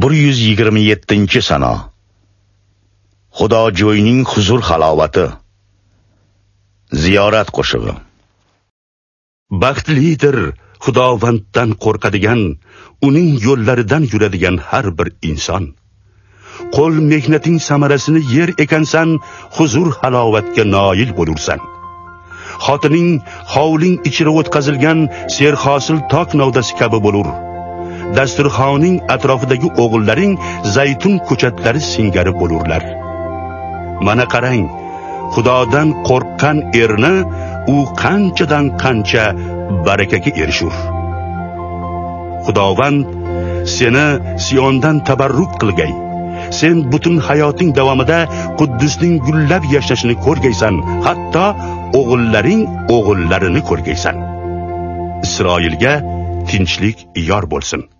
127-sano. Xudojo'yning huzur halovati. Ziyorat qo'shig'i. Baxtlidir Xudovanddan qo'rqadigan, uning yo'llaridan yuradigan har bir inson. Qo'l mehnating samarasini yer ekansan, huzur halovatga noil bo'lursan. Xotining hovling ichida o'tkazilgan serhosil tok novdasi kabi bo'lur. Dasturxoning atrofidagi o'g'illaring zaytun ko'chatlari singari bo'lurlar. Mana qarang, Xudodan qo'rqqan erni u qanchadan qancha barakaga erishur. Xudovand seni Siyondan tabarruk qilgay. Sen butun hayoting davomida Quddusning gullab yashnashini ko'rgaysan, hatto o'g'illaring o'g'illarini ko'rgaysan. Isroilga tinchlik yor bo'lsin.